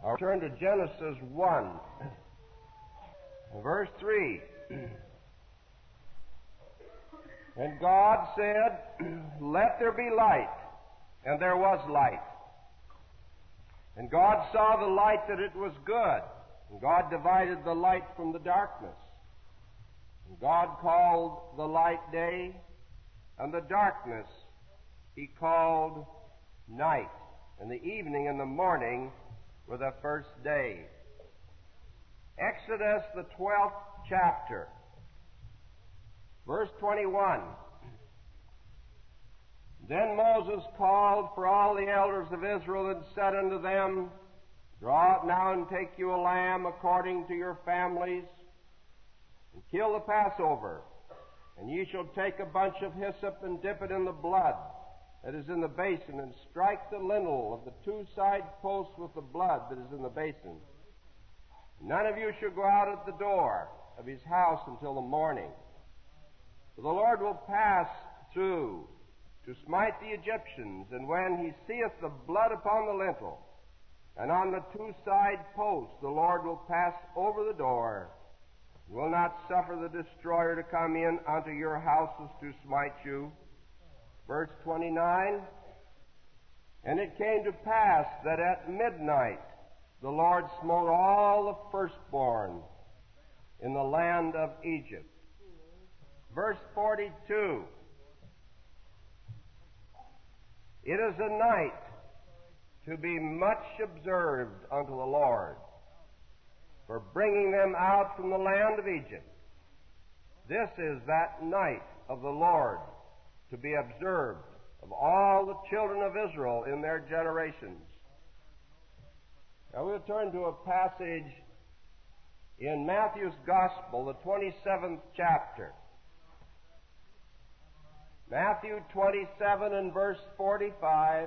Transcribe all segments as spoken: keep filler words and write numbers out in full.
I'll turn to Genesis one, verse three. And God said, "Let there be light," and there was light. And God saw the light that it was good, and God divided the light from the darkness. And God called the light day, and the darkness He called night. And the evening and the morning were the first day. Exodus, the twelfth chapter, verse twenty-one. Then Moses called for all the elders of Israel and said unto them, Draw out now and take you a lamb according to your families, and kill the Passover. And ye shall take a bunch of hyssop and dip it in the blood that is in the basin, and strike the lintel of the two side posts with the blood that is in the basin. None of you shall go out at the door of his house until the morning. For the Lord will pass through to smite the Egyptians, and when he seeth the blood upon the lintel, and on the two side posts, the Lord will pass over the door, and will not suffer the destroyer to come in unto your houses to smite you. Verse twenty-nine, And it came to pass that at midnight the Lord smote all the firstborn in the land of Egypt. Verse forty-two, It is a night to be much observed unto the Lord, for bringing them out from the land of Egypt. This is that night of the Lord to be observed of all the children of Israel in their generations. Now we'll turn to a passage in Matthew's Gospel, the twenty-seventh chapter. Matthew twenty-seven and verse forty-five.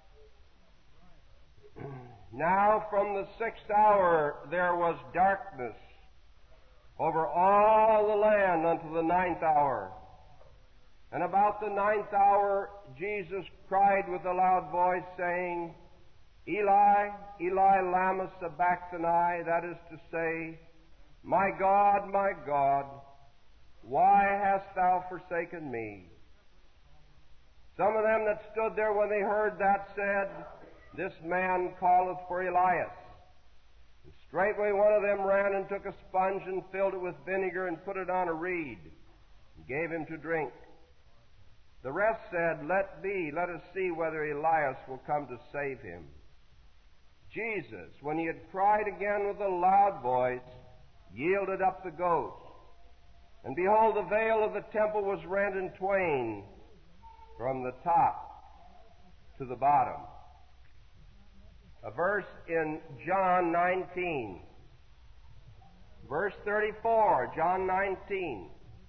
Now from the sixth hour there was darkness over all the land unto the ninth hour. And about the ninth hour Jesus cried with a loud voice, saying, Eli, Eli, lama sabachthani, that is to say, My God, my God, why hast thou forsaken me? Some of them that stood there when they heard that said, This man calleth for Elias. And straightway one of them ran and took a sponge and filled it with vinegar and put it on a reed and gave him to drink. The rest said, Let be, let us see whether Elias will come to save him. Jesus, when he had cried again with a loud voice, yielded up the ghost. And behold, the veil of the temple was rent in twain from the top to the bottom. A verse in John nineteen. Verse thirty-four, John nineteen.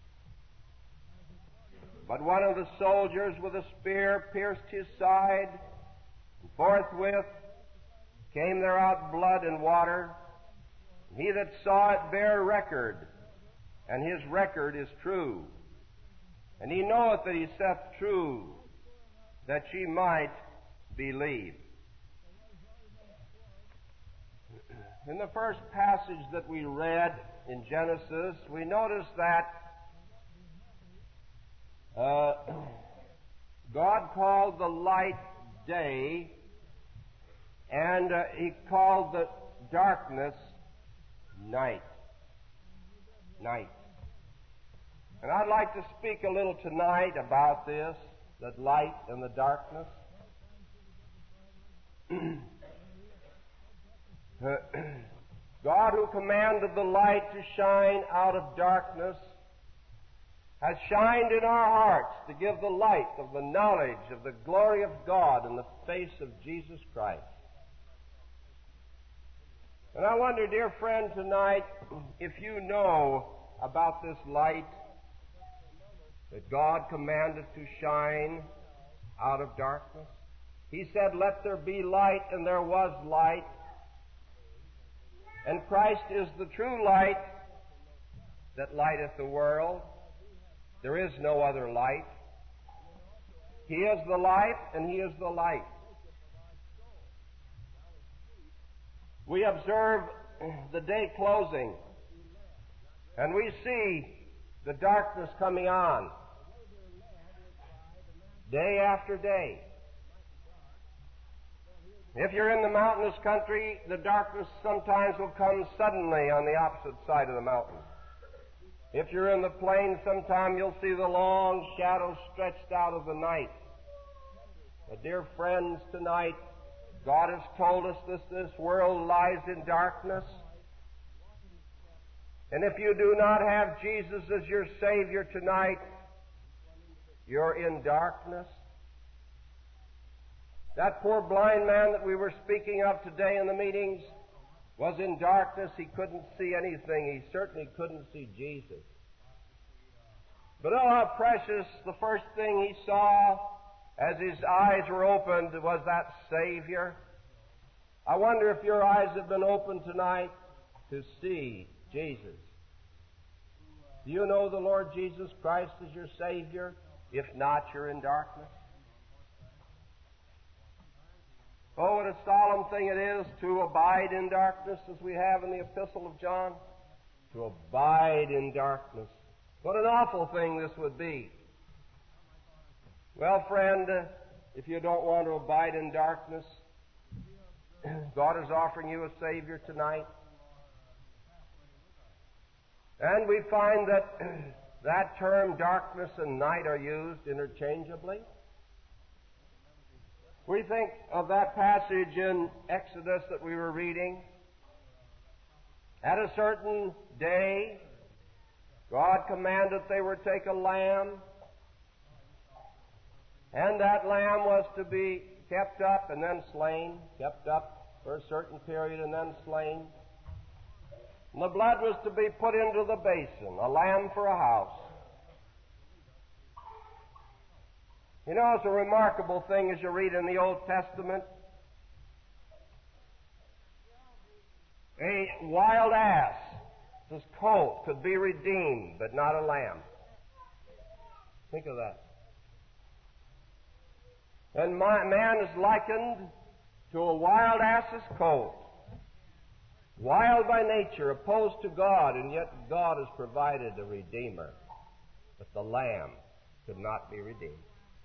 But one of the soldiers with a spear pierced his side, and forthwith came there out blood and water. And he that saw it bare record, and his record is true. And he knoweth that he saith true, that ye might believe. In the first passage that we read in Genesis, we notice that uh, God called the light day, and uh, He called the darkness night. Night. And I'd like to speak a little tonight about this, that light and the darkness. God, who commanded the light to shine out of darkness, has shined in our hearts to give the light of the knowledge of the glory of God in the face of Jesus Christ. And I wonder, dear friend, tonight, if you know about this light that God commanded to shine out of darkness. He said, Let there be light, and there was light. And Christ is the true light that lighteth the world. There is no other light. He is the light, and He is the light. We observe the day closing, and we see the darkness coming on, day after day. If you're in the mountainous country, the darkness sometimes will come suddenly on the opposite side of the mountain. If you're in the plain, sometime you'll see the long shadows stretched out of the night. But dear friends, tonight, God has told us that this world lies in darkness. And if you do not have Jesus as your Savior tonight, you're in darkness. That poor blind man that we were speaking of today in the meetings was in darkness. He couldn't see anything. He certainly couldn't see Jesus. But oh, how precious the first thing he saw as his eyes were opened was that Savior. I wonder if your eyes have been opened tonight to see Jesus. Do you know the Lord Jesus Christ as your Savior? If not, you're in darkness. Oh, what a solemn thing it is to abide in darkness, as we have in the Epistle of John. To abide in darkness. What an awful thing this would be. Well, friend, uh, if you don't want to abide in darkness, God is offering you a Savior tonight. And we find that that term darkness and night are used interchangeably. We think of that passage in Exodus that we were reading. At a certain day, God commanded they were to take a lamb, and that lamb was to be kept up and then slain, kept up for a certain period and then slain. And the blood was to be put into the basin, a lamb for a house. You know, it's a remarkable thing as you read in the Old Testament. A wild ass, this colt, could be redeemed, but not a lamb. Think of that. And my, man is likened to a wild ass's colt. Wild by nature, opposed to God, and yet God has provided a Redeemer. But the lamb could not be redeemed.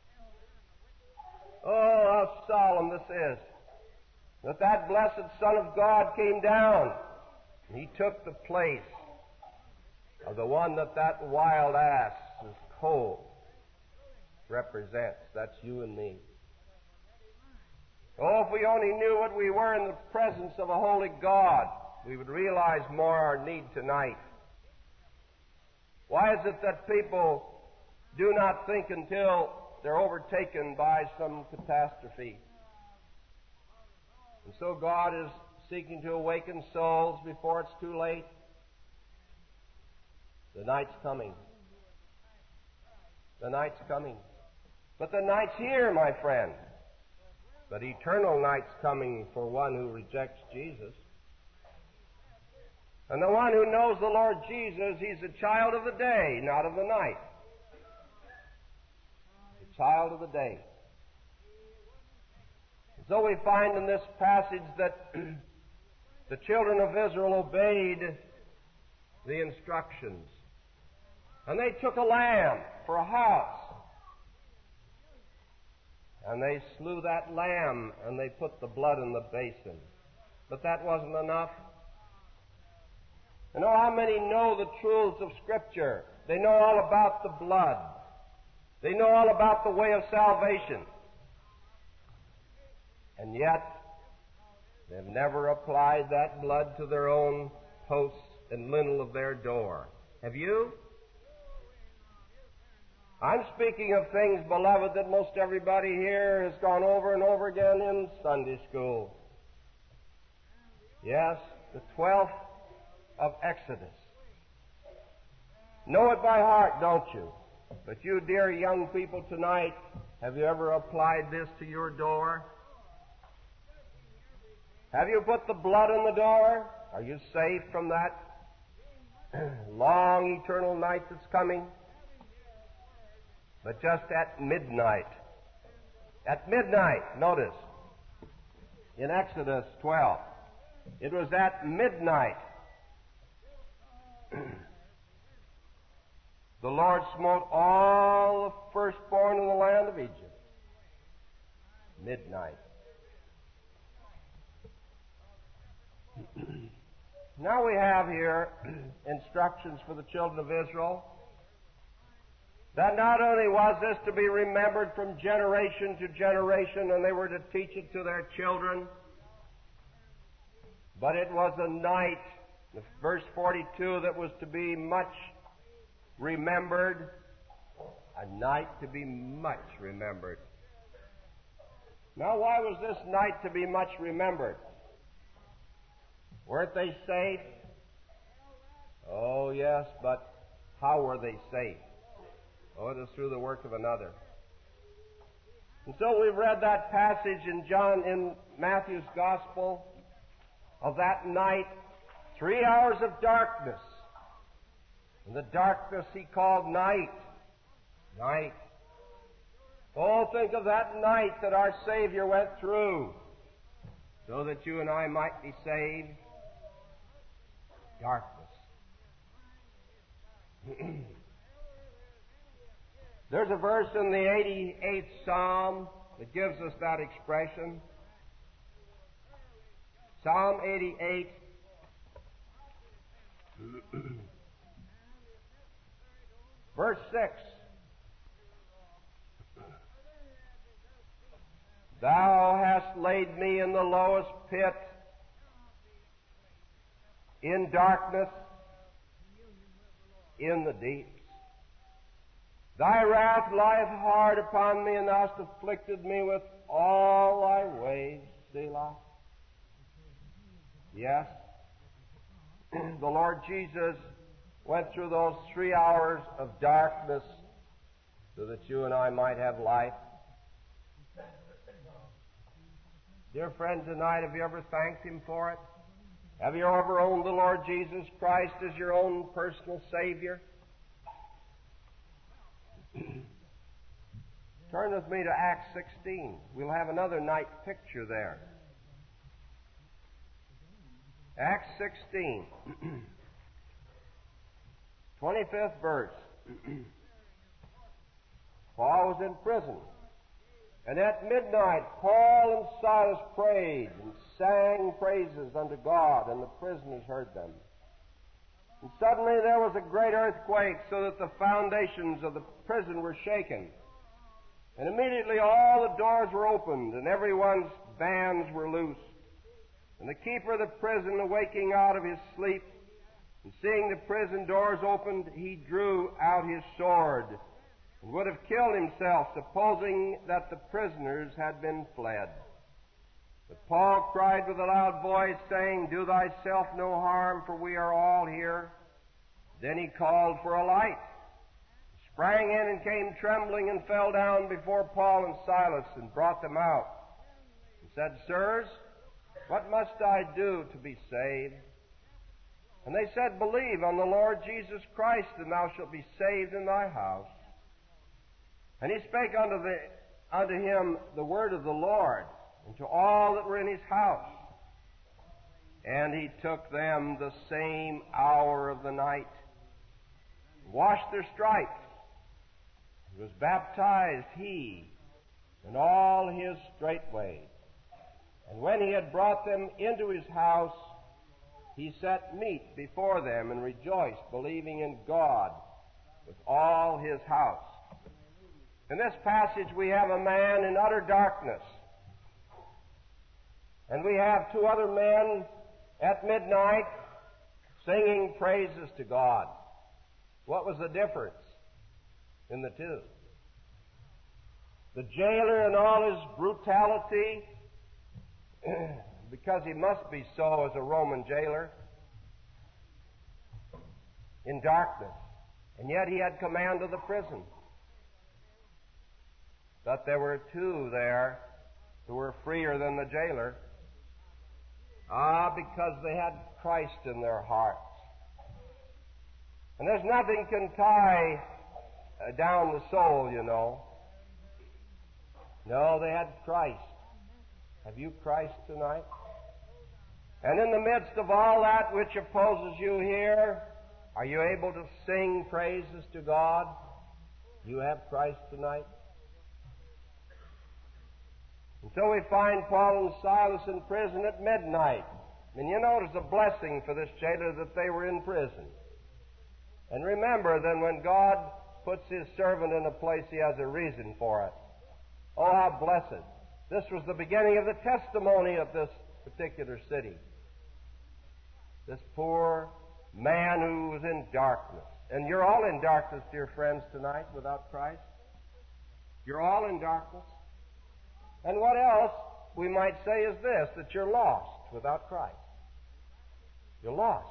Oh, how solemn this is. That that blessed Son of God came down. And He took the place of the one that that wild ass's colt represents. That's you and me. Oh, if we only knew what we were in the presence of a holy God, we would realize more our need tonight. Why is it that people do not think until they're overtaken by some catastrophe? And so God is seeking to awaken souls before it's too late. The night's coming. The night's coming. But the night's here, my friend. But eternal night's coming for one who rejects Jesus. And the one who knows the Lord Jesus, he's a child of the day, not of the night. A child of the day. So we find in this passage that the children of Israel obeyed the instructions. And they took a lamb for a house. And they slew that lamb, and they put the blood in the basin. But that wasn't enough. You know how many know the truths of Scripture? They know all about the blood. They know all about the way of salvation. And yet, they've never applied that blood to their own posts and lintel of their door. Have you? I'm speaking of things, beloved, that most everybody here has gone over and over again in Sunday school. Yes, the twelfth of Exodus. Know it by heart, don't you? But you dear young people tonight, have you ever applied this to your door? Have you put the blood on the door? Are you safe from that long eternal night that's coming? But just at midnight, at midnight, notice, in Exodus twelve, It was at midnight. The Lord smote all the firstborn in the land of Egypt. Midnight. Now we have here instructions for the children of Israel that not only was this to be remembered from generation to generation, and they were to teach it to their children, but it was a night, verse forty-two, that was to be much remembered, a night to be much remembered. Now, why was this night to be much remembered? Weren't they saved? Oh, yes, but how were they saved? Oh, it was through the work of another. And so we've read that passage in John, in Matthew's Gospel, of that night, three hours of darkness. And the darkness he called night. Night. Oh, think of that night that our Savior went through so that you and I might be saved. Darkness. There's a verse in the eighty-eighth Psalm that gives us that expression. Psalm eighty-eight. Verse six. Thou hast laid me in the lowest pit, in darkness, in the deeps. Thy wrath lieth hard upon me, and thou hast afflicted me with all thy ways. Selah. Yes, the Lord Jesus went through those three hours of darkness so that you and I might have life. Dear friend, tonight, have you ever thanked Him for it? Have you ever owned the Lord Jesus Christ as your own personal Savior? Turn with me to Acts sixteen. We'll have another night picture there. Acts sixteen, twenty-fifth verse. Paul was in prison. And at midnight, Paul and Silas prayed and sang praises unto God, and the prisoners heard them. And suddenly there was a great earthquake, so that the foundations of the prison were shaken. And immediately all the doors were opened, and everyone's bands were loosed. And the keeper of the prison, awaking out of his sleep, and seeing the prison doors opened, he drew out his sword, and would have killed himself, supposing that the prisoners had been fled. But Paul cried with a loud voice, saying, Do thyself no harm, for we are all here. Then he called for a light, sprang in and came trembling, and fell down before Paul and Silas, and brought them out, and said, Sirs, what must I do to be saved? And they said, Believe on the Lord Jesus Christ, and thou shalt be saved in thy house. And he spake unto, the, unto him the word of the Lord, and to all that were in his house. And he took them the same hour of the night, washed their stripes, and was baptized, he and all his straightway. And when he had brought them into his house, he set meat before them, and rejoiced, believing in God with all his house. In this passage we have a man in utter darkness. And we have two other men at midnight singing praises to God. What was the difference in the two? The jailer in all his brutality, because he must be so as a Roman jailer, in darkness. And yet he had command of the prison. But there were two there who were freer than the jailer. Ah, because they had Christ in their hearts. And there's nothing can tie uh, down the soul, you know. No, they had Christ. Have you Christ tonight? And in the midst of all that which opposes you here, are you able to sing praises to God? You have Christ tonight? And so we find Paul and Silas in prison at midnight. And you know it was a blessing for this jailer that they were in prison. And remember then, when God puts His servant in a place, He has a reason for it. Oh, how blessed. This was the beginning of the testimony of this particular city. This poor man who was in darkness. And you're all in darkness, dear friends, tonight without Christ. You're all in darkness. And what else we might say is this, that you're lost without Christ. You're lost.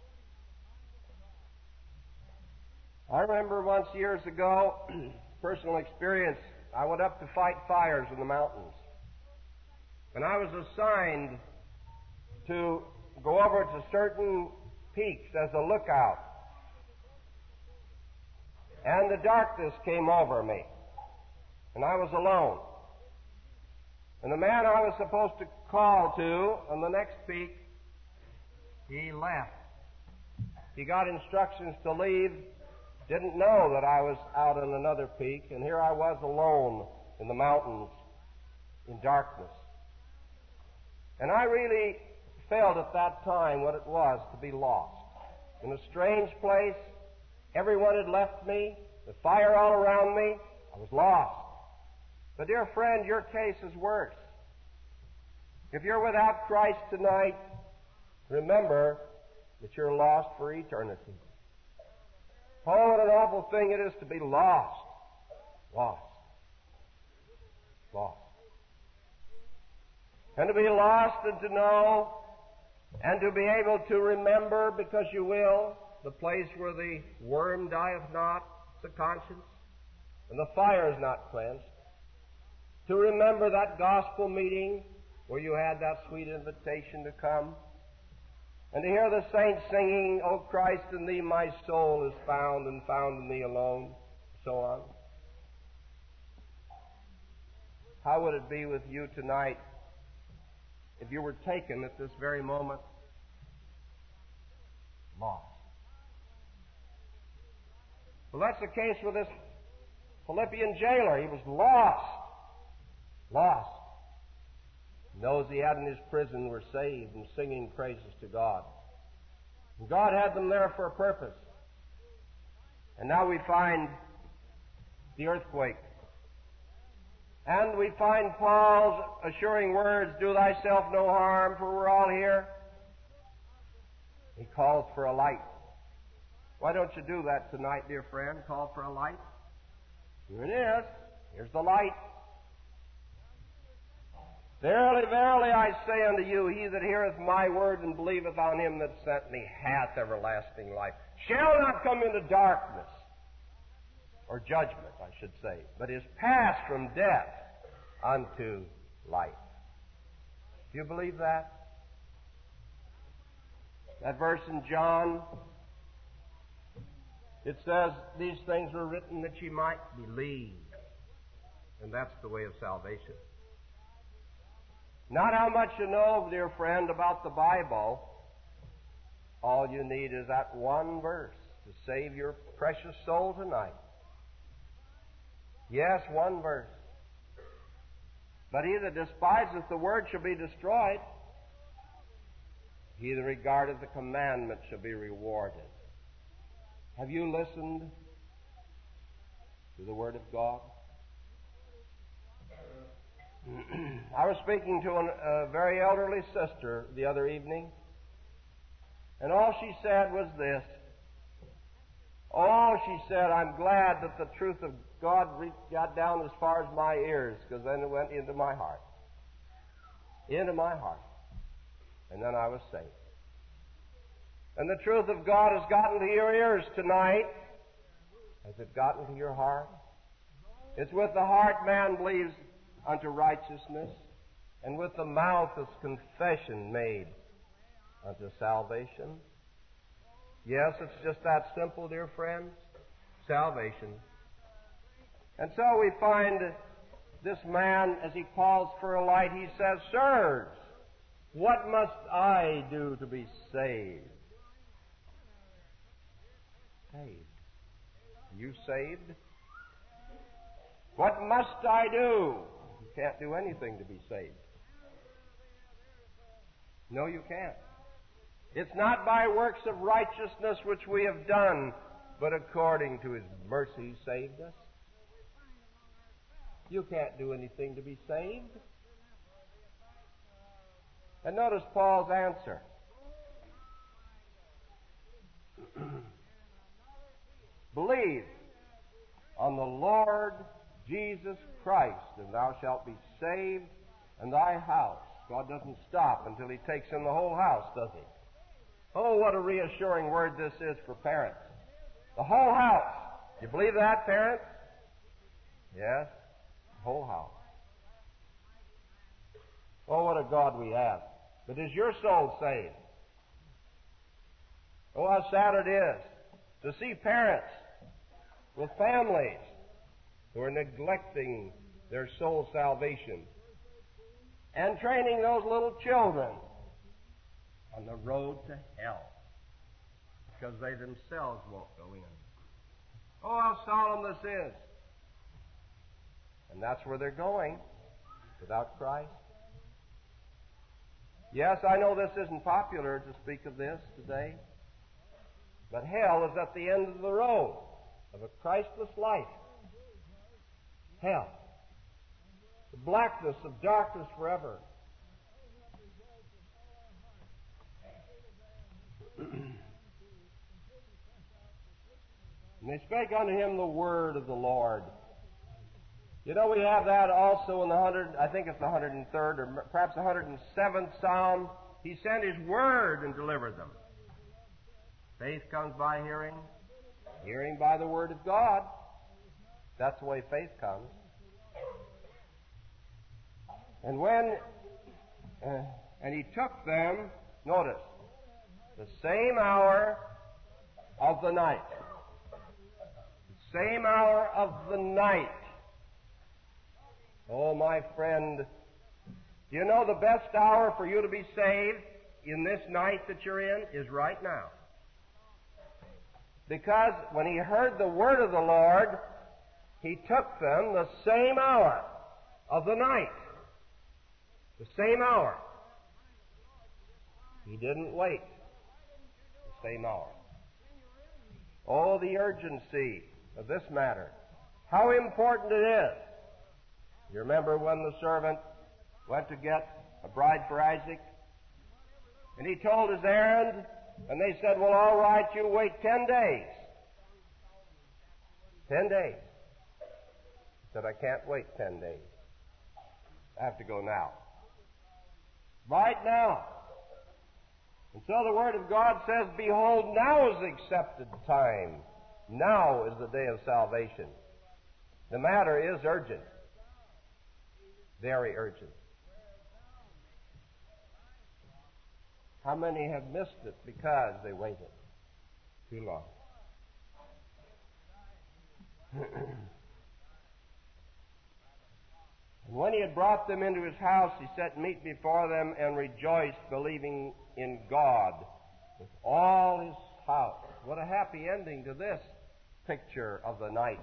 I remember once years ago, personal experience, I went up to fight fires in the mountains. And I was assigned to go over to certain peaks as a lookout. And the darkness came over me. And I was alone. And the man I was supposed to call to on the next peak, he left. He got instructions to leave, didn't know that I was out on another peak, and here I was alone in the mountains in darkness. And I really felt at that time what it was to be lost. In a strange place, everyone had left me, the fire all around me, I was lost. But dear friend, your case is worse. If you're without Christ tonight, remember that you're lost for eternity. Oh, what an awful thing it is to be lost. Lost. Lost. And to be lost and to know and to be able to remember, because you will, the place where the worm dieth not, the conscience, and the fire is not quenched. To remember that gospel meeting where you had that sweet invitation to come. And to hear the saints singing, O Christ, in Thee my soul is found, and found in Thee alone, so on. How would it be with you tonight if you were taken at this very moment? Lost. Well, that's the case with this Philippian jailer. He was lost. Lost. Those he had in his prison were saved and singing praises to God. And God had them there for a purpose. And now we find the earthquake. And we find Paul's assuring words, do thyself no harm, for we're all here. He calls for a light. Why don't you do that tonight, dear friend? Call for a light. Here it is. Here's the light. Verily, verily, I say unto you, he that heareth my word and believeth on him that sent me hath everlasting life, shall not come into darkness, or judgment, I should say, but is passed from death unto life. Do you believe that? That verse in John, it says, these things were written that ye might believe. And that's the way of salvation. Not how much you know, dear friend, about the Bible. All you need is that one verse to save your precious soul tonight. Yes, one verse. But he that despiseth the word shall be destroyed. He that regardeth the commandment shall be rewarded. Have you listened to the word of God? I was speaking to an, a very elderly sister the other evening, and all she said was this. Oh, she said, I'm glad that the truth of God reached, got down as far as my ears, because then it went into my heart. Into my heart. And then I was saved. And the truth of God has gotten to your ears tonight. Has it gotten to your heart? It's with the heart man believes unto righteousness, and with the mouth is confession made unto salvation. Yes, it's just that simple, dear friends. Salvation. And so we find this man, as he calls for a light, he says, sirs, What must I do to be saved? Saved. Are you saved? What must I do? You can't do anything to be saved. No, you can't. It's not by works of righteousness which we have done, but according to His mercy He saved us. You can't do anything to be saved. And notice Paul's answer. Believe on the Lord Jesus Christ, and thou shalt be saved and thy house. God doesn't stop until He takes in the whole house, does He? Oh, what a reassuring word this is for parents. The whole house. You believe that, parents? Yes, the whole house. Oh, what a God we have. But is your soul saved? Oh, how sad it is to see parents with families who are neglecting their soul salvation and training those little children on the road to hell because they themselves won't go in. Oh, how solemn this is. And that's where they're going without Christ. Yes, I know this isn't popular to speak of this today, but hell is at the end of the road of a Christless life. Hell. The blackness of darkness forever. And they spake unto him the word of the Lord. You know, we have that also in the hundred, I think it's the hundred and third or perhaps the hundred and seventh Psalm. He sent His word and delivered them. Faith comes by hearing, hearing by the word of God. That's the way faith comes. And when, uh, and He took them, notice, the same hour of the night. The same hour of the night. Oh, my friend, do you know the best hour for you to be saved in this night that you're in is right now? Because when He heard the word of the Lord, He took them the same hour of the night. The same hour. He didn't wait. The same hour. Oh, the urgency of this matter. How important it is. You remember when the servant went to get a bride for Isaac? And he told his errand, and they said, well, all right, you wait ten days. Ten days. He said, I can't wait ten days. I have to go now. Right now. And so the Word of God says, behold, now is the accepted time. Now is the day of salvation. The matter is urgent. Very urgent. How many have missed it because they waited too long? And when He had brought them into His house, He set meat before them and rejoiced, believing in God with all His house. What a happy ending to this picture of the night.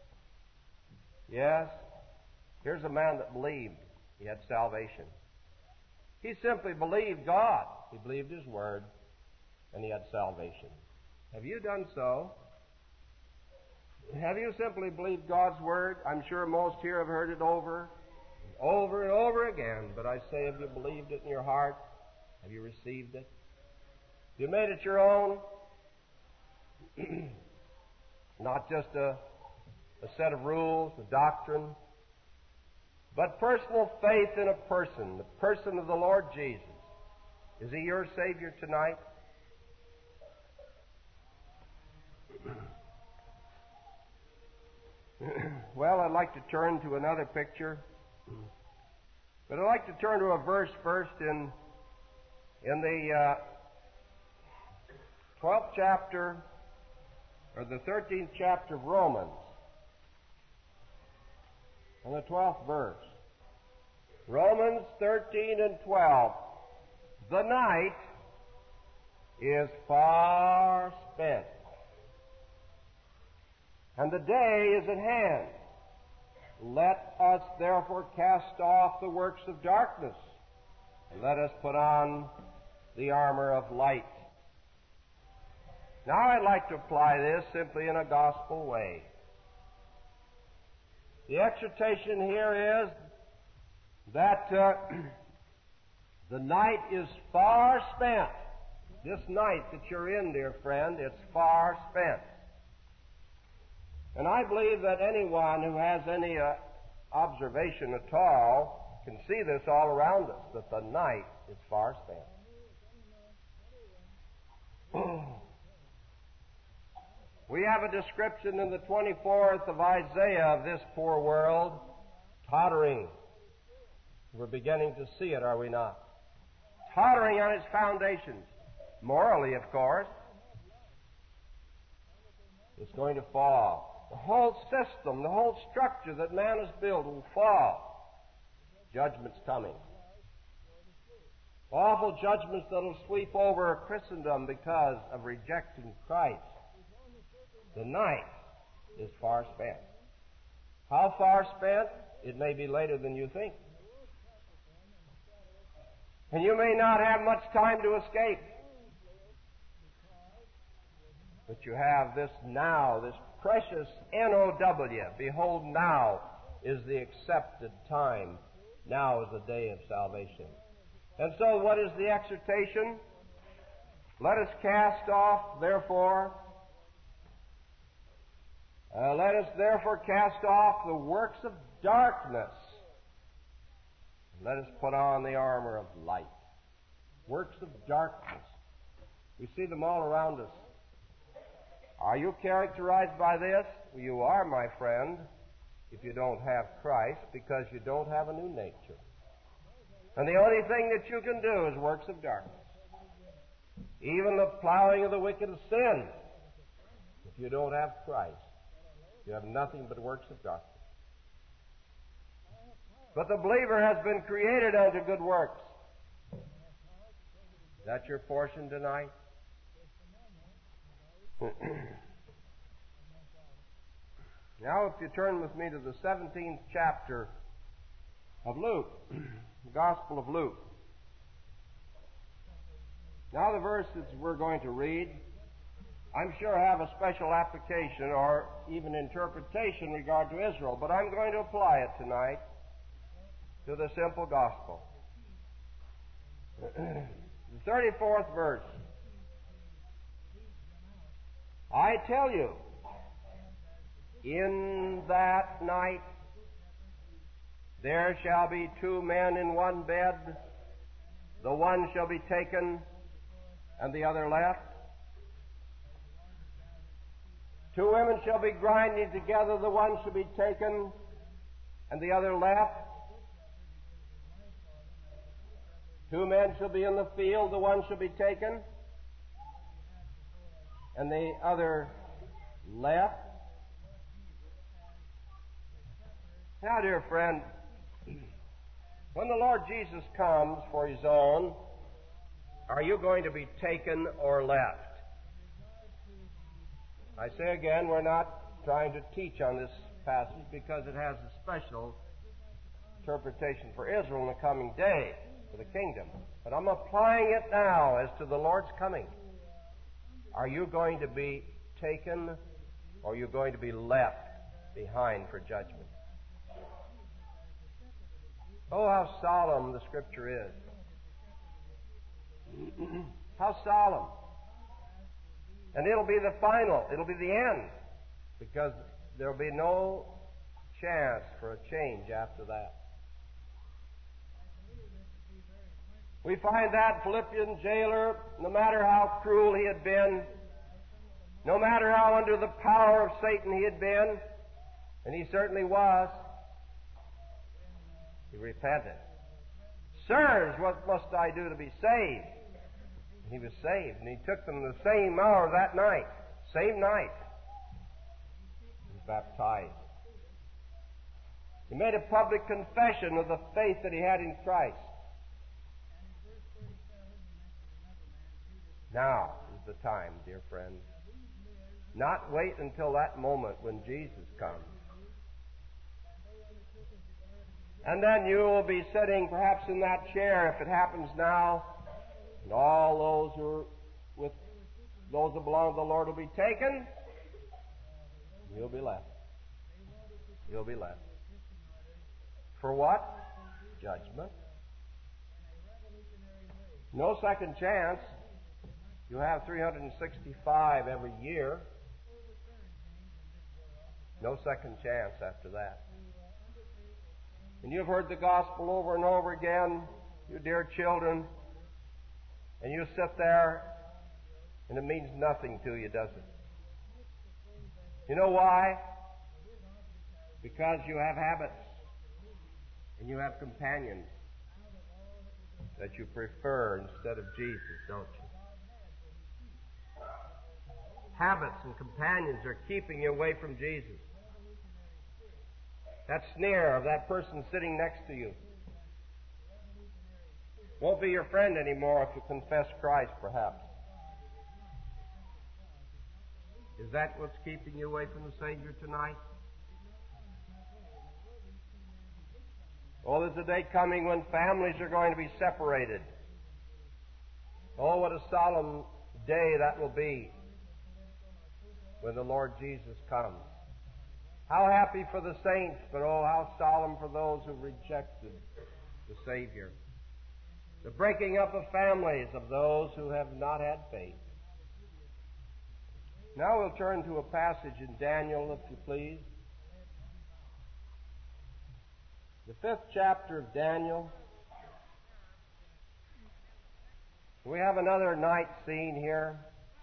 Yes, here's a man that believed he had salvation. He simply believed God. He believed His Word, and he had salvation. Have you done so? Have you simply believed God's Word? I'm sure most here have heard it over, over and over again. But I say, have you believed it in your heart? Have you received it? Have you made it your own? Not just a, a set of rules, a doctrine, but personal faith in a person, the person of the Lord Jesus. Is He your Savior tonight? Well, I'd like to turn to another picture, but I'd like to turn to a verse first in in the uh, twelfth chapter, or the thirteenth chapter of Romans, and the twelfth verse. Romans thirteen and twelve. The night is far spent, and the day is at hand. Let us therefore cast off the works of darkness, and let us put on the armor of light. Now I'd like to apply this simply in a gospel way. The exhortation here is that uh, the night is far spent. This night that you're in, dear friend, it's far spent. And I believe that anyone who has any uh, observation at all can see this all around us, that the night is far spent. We have a description in the twenty-fourth of Isaiah of this poor world tottering. We're beginning to see it, are we not? Tottering on its foundations. Morally, of course. It's going to fall. The whole system, the whole structure that man has built will fall. Judgment's coming. Awful judgments that will sweep over Christendom because of rejecting Christ. The night is far spent. How far spent? It may be later than you think. And you may not have much time to escape. But you have this now, this precious N O W. Behold, now is the accepted time. Now is the day of salvation. And so what is the exhortation? Let us cast off, therefore, uh, let us therefore cast off the works of darkness. Let us put on the armor of light. Works of darkness. We see them all around us. Are you characterized by this? Well, you are, my friend, if you don't have Christ, because you don't have a new nature. And the only thing that you can do is works of darkness. Even the plowing of the wicked of sin. If you don't have Christ, you have nothing but works of darkness. But the believer has been created unto good works. Is that your portion tonight? Now, if you turn with me to the seventeenth chapter of Luke, the Gospel of Luke. Now, the verses we're going to read, I'm sure have a special application or even interpretation in regard to Israel, but I'm going to apply it tonight to the simple gospel. The thirty-fourth verse. I tell you, in that night there shall be two men in one bed, the one shall be taken and the other left. Two women shall be grinding together, the one shall be taken and the other left. Two men shall be in the field, the one shall be taken and the other left. Now, dear friend, when the Lord Jesus comes for His own, are you going to be taken or left? I say again, we're not trying to teach on this passage because it has a special interpretation for Israel in the coming day, for the kingdom. But I'm applying it now as to the Lord's coming. Are you going to be taken or are you going to be left behind for judgment? Oh, how solemn the Scripture is. How solemn. And it'll be the final, it'll be the end, because there'll be no chance for a change after that. We find that Philippian jailer, no matter how cruel he had been, no matter how under the power of Satan he had been, and he certainly was, he repented. Sirs, what must I do to be saved? And he was saved, and he took them the same hour that night, same night. He was baptized. He made a public confession of the faith that he had in Christ. Now is the time, dear friends. Not wait until that moment when Jesus comes. And then you will be sitting perhaps in that chair, if it happens now, and all those who are with those that belong to the Lord will be taken. You'll be left. You'll be left. For what? Judgment. No second chance. You have three hundred sixty-five every year. No second chance after that. And you've heard the gospel over and over again, you dear children, and you sit there, and it means nothing to you, does it? You know why? Because you have habits, and you have companions that you prefer instead of Jesus, don't you? Habits and companions are keeping you away from Jesus. That sneer of that person sitting next to you won't be your friend anymore if you confess Christ, perhaps. Is that what's keeping you away from the Savior tonight? Oh, there's a day coming when families are going to be separated. Oh, what a solemn day that will be when the Lord Jesus comes. How happy for the saints, but oh, how solemn for those who rejected the Savior. The breaking up of families of those who have not had faith. Now we'll turn to a passage in Daniel, if you please. The fifth chapter of Daniel. We have another night scene here.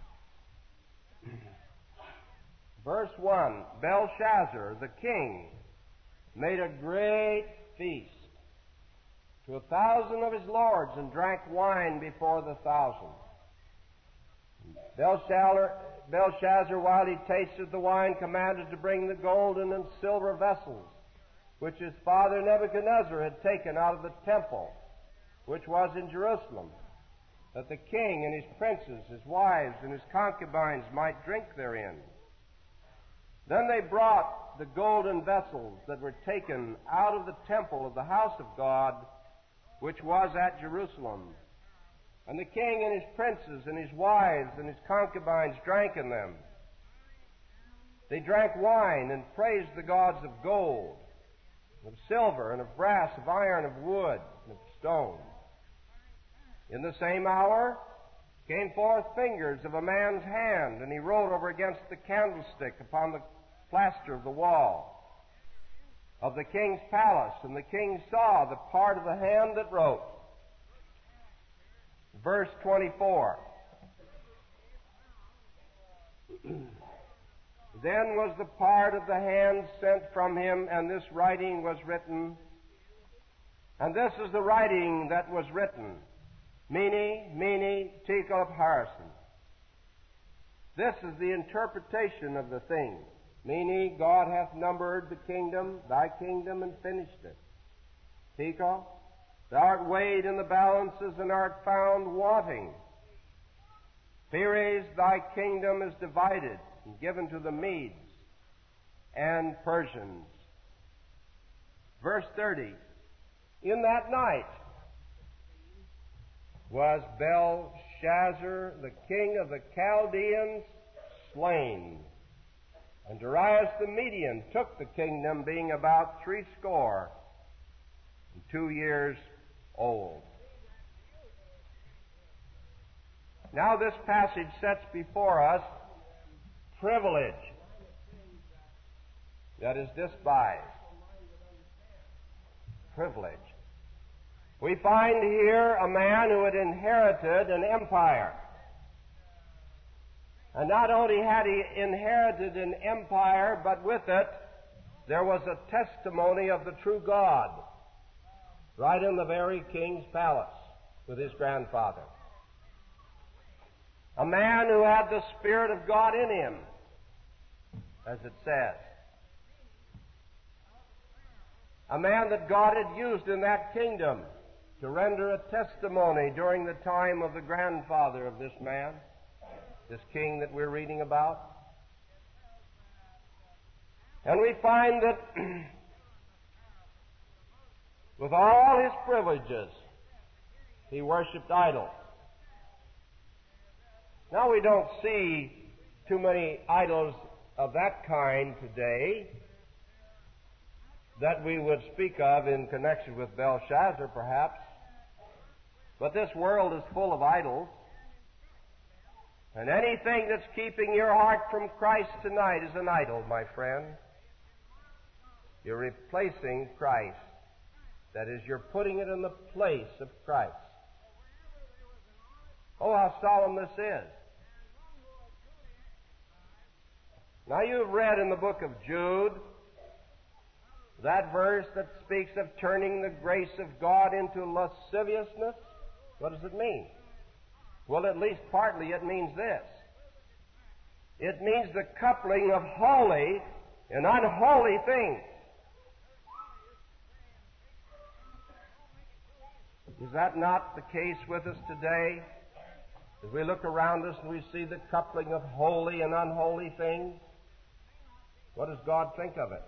Verse one, Belshazzar, the king, made a great feast to a thousand of his lords and drank wine before the thousand. Belshazzar, Belshazzar, while he tasted the wine, commanded to bring the golden and silver vessels, which his father Nebuchadnezzar had taken out of the temple, which was in Jerusalem, that the king and his princes, his wives, and his concubines might drink therein. Then they brought the golden vessels that were taken out of the temple of the house of God, which was at Jerusalem. And the king and his princes and his wives and his concubines drank in them. They drank wine and praised the gods of gold, of silver, and of brass, of iron, of wood, and of stone. In the same hour came forth fingers of a man's hand, and he wrote over against the candlestick upon the plaster of the wall of the king's palace, and the king saw the part of the hand that wrote. Verse twenty-four. Then was the part of the hand sent from him, and this writing was written. And this is the writing that was written. Mene, Mene, Tekel Upharsin. This is the interpretation of the thing. Mene, God hath numbered the kingdom, thy kingdom, and finished it. Tekel, thou art weighed in the balances and art found wanting. Peres, thy kingdom is divided and given to the Medes and Persians. Verse thirty. In that night was Belshazzar, the king of the Chaldeans, slain. And Darius the Median took the kingdom, being about threescore and two years old. Now this passage sets before us privilege that is despised. Privilege. We find here a man who had inherited an empire. And not only had he inherited an empire, but with it there was a testimony of the true God right in the very king's palace with his grandfather. A man who had the Spirit of God in him, as it says. A man that God had used in that kingdom to render a testimony during the time of the grandfather of this man, this king that we're reading about. And we find that with all his privileges, he worshipped idols. Now we don't see too many idols of that kind today that we would speak of in connection with Belshazzar, perhaps. But this world is full of idols. And anything that's keeping your heart from Christ tonight is an idol, my friend. You're replacing Christ. That is, you're putting it in the place of Christ. Oh, how solemn this is. Now you've read in the book of Jude that verse that speaks of turning the grace of God into lasciviousness. What does it mean? Well, at least partly it means this. It means the coupling of holy and unholy things. Is that not the case with us today? As we look around us and we see the coupling of holy and unholy things, what does God think of it?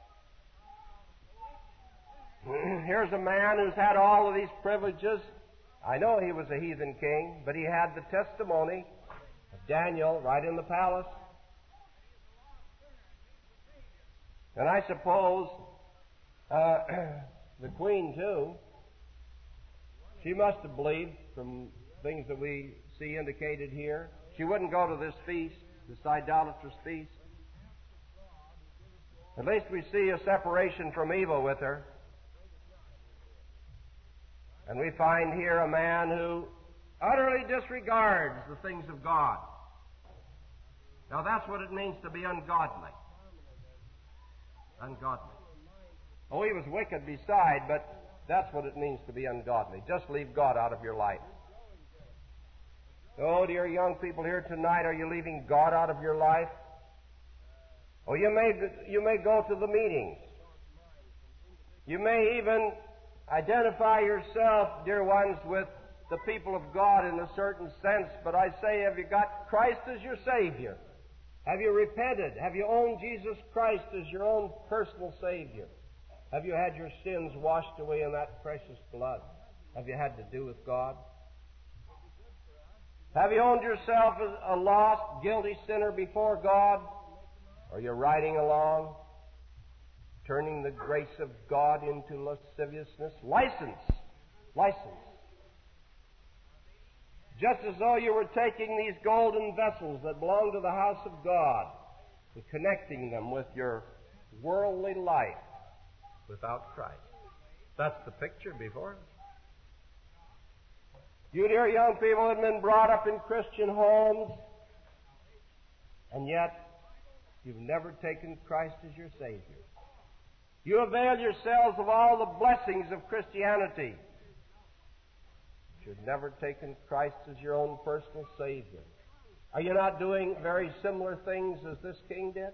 Here's a man who's had all of these privileges. I know he was a heathen king, but he had the testimony of Daniel right in the palace. And I suppose uh, the queen, too, she must have believed from things that we see indicated here. She wouldn't go to this feast, this idolatrous feast. At least we see a separation from evil with her. And we find here a man who utterly disregards the things of God. Now that's what it means to be ungodly. Ungodly. Oh, he was wicked beside, but that's what it means to be ungodly. Just leave God out of your life. Oh, dear young people here tonight, are you leaving God out of your life? Oh, you may, you may go to the meetings. You may even identify yourself, dear ones, with the people of God in a certain sense, but I say, have you got Christ as your Savior? Have you repented? Have you owned Jesus Christ as your own personal Savior? Have you had your sins washed away in that precious blood? Have you had to do with God? Have you owned yourself as a lost, guilty sinner before God? Are you riding along, turning the grace of God into lasciviousness? License. License. Just as though you were taking these golden vessels that belong to the house of God and connecting them with your worldly life without Christ. That's the picture before us. You dear young people have been brought up in Christian homes, and yet you've never taken Christ as your Savior. You avail yourselves of all the blessings of Christianity, but you've never taken Christ as your own personal Savior. Are you not doing very similar things as this king did?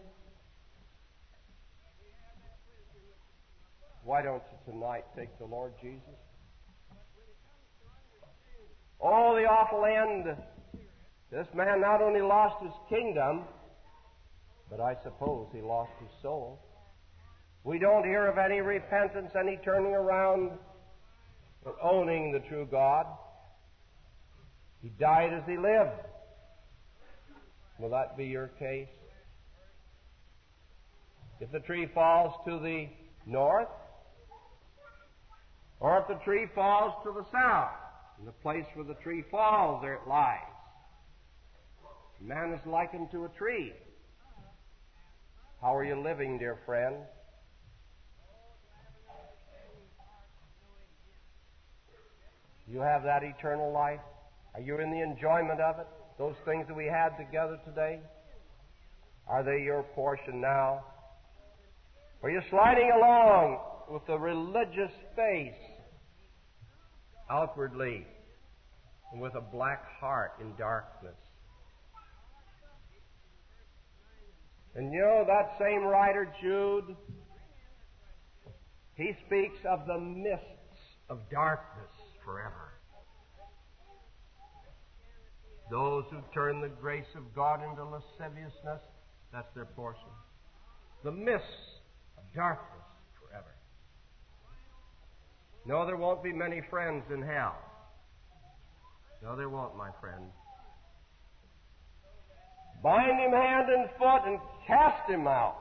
Why don't you tonight take the Lord Jesus? Oh, the awful end. This man not only lost his kingdom, but I suppose he lost his soul. We don't hear of any repentance, any turning around, or owning the true God. He died as he lived. Will that be your case? If the tree falls to the north, or if the tree falls to the south, in the place where the tree falls, there it lies. Man is likened to a tree. How are you living, dear friend? You have that eternal life? Are you in the enjoyment of it? Those things that we had together today? Are they your portion now? Are you sliding along with a religious face outwardly and with a black heart in darkness? And you know, that same writer, Jude, he speaks of the mists of darkness forever. Those who turn the grace of God into lasciviousness, that's their portion. The mists of darkness forever. No, there won't be many friends in hell. No, there won't, my friend. Bind him hand and foot and cast him out.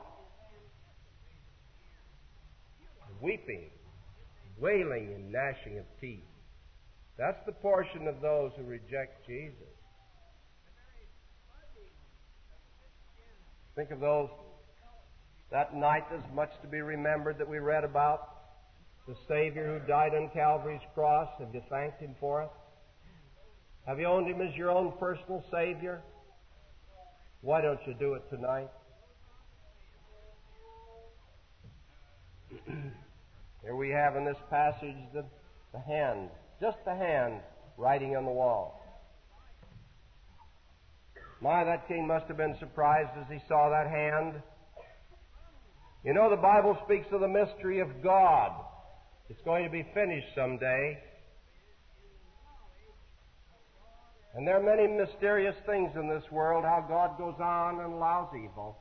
Weeping, wailing, and gnashing of teeth. That's the portion of those who reject Jesus. Think of those, that night there's much to be remembered that we read about. The Savior who died on Calvary's cross. Have you thanked Him for it? Have you owned Him as your own personal Savior? Why don't you do it tonight? Here we have in this passage the, the hand, just the hand, writing on the wall. My, that king must have been surprised as he saw that hand. You know, the Bible speaks of the mystery of God. It's going to be finished someday. And there are many mysterious things in this world, how God goes on and allows evil.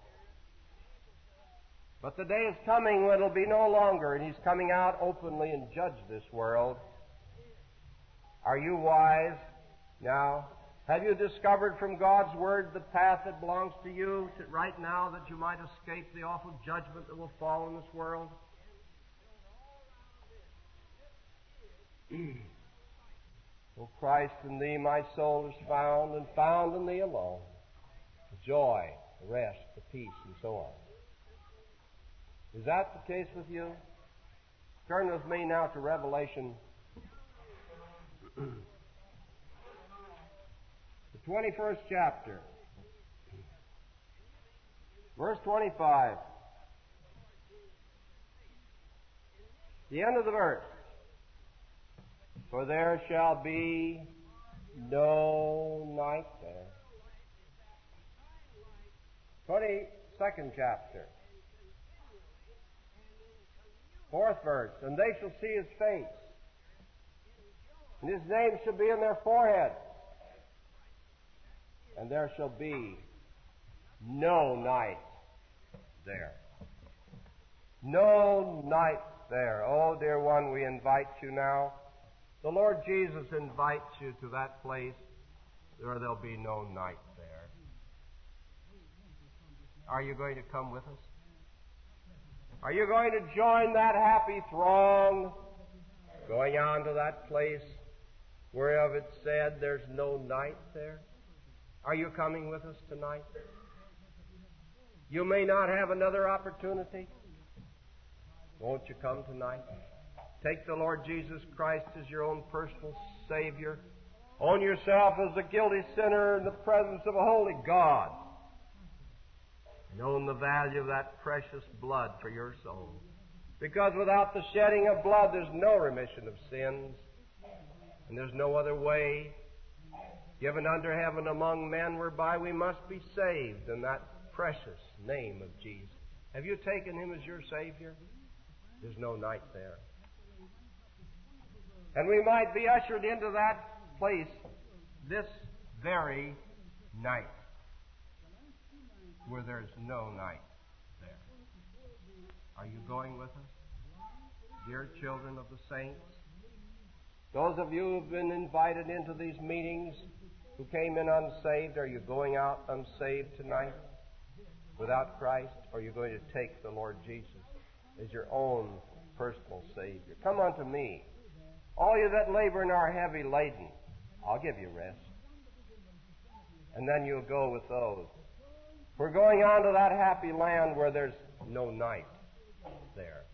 But the day is coming when it'll be no longer, and He's coming out openly and judge this world. Are you wise now? Have you discovered from God's Word the path that belongs to you to right now that you might escape the awful judgment that will fall in this world? O Christ, in Thee my soul is found, and found in Thee alone. The joy, the rest, the peace, and so on. Is that the case with you? Turn with me now to Revelation, the twenty-first chapter, verse twenty-five. The end of the verse. For there shall be no night there. twenty-second chapter. Fourth verse. And they shall see His face, and His name shall be in their forehead, and there shall be no night there. No night there. Oh, dear one, we invite you now. The Lord Jesus invites you to that place where there'll be no night there. Are you going to come with us? Are you going to join that happy throng going on to that place whereof it said there's no night there? Are you coming with us tonight? You may not have another opportunity. Won't you come tonight? Take the Lord Jesus Christ as your own personal Savior. Own yourself as a guilty sinner in the presence of a holy God. And own the value of that precious blood for your soul. Because without the shedding of blood, there's no remission of sins. And there's no other way given under heaven among men whereby we must be saved in that precious name of Jesus. Have you taken Him as your Savior? There's no night there. And we might be ushered into that place this very night, where there's no night there. Are you going with us, dear children of the saints? Those of you who've been invited into these meetings who came in unsaved, are you going out unsaved tonight without Christ? Or are you going to take the Lord Jesus as your own personal Savior? Come unto me, all you that labor and are heavy laden. I'll give you rest. And then you'll go with those. We're going on to that happy land where there's no night there.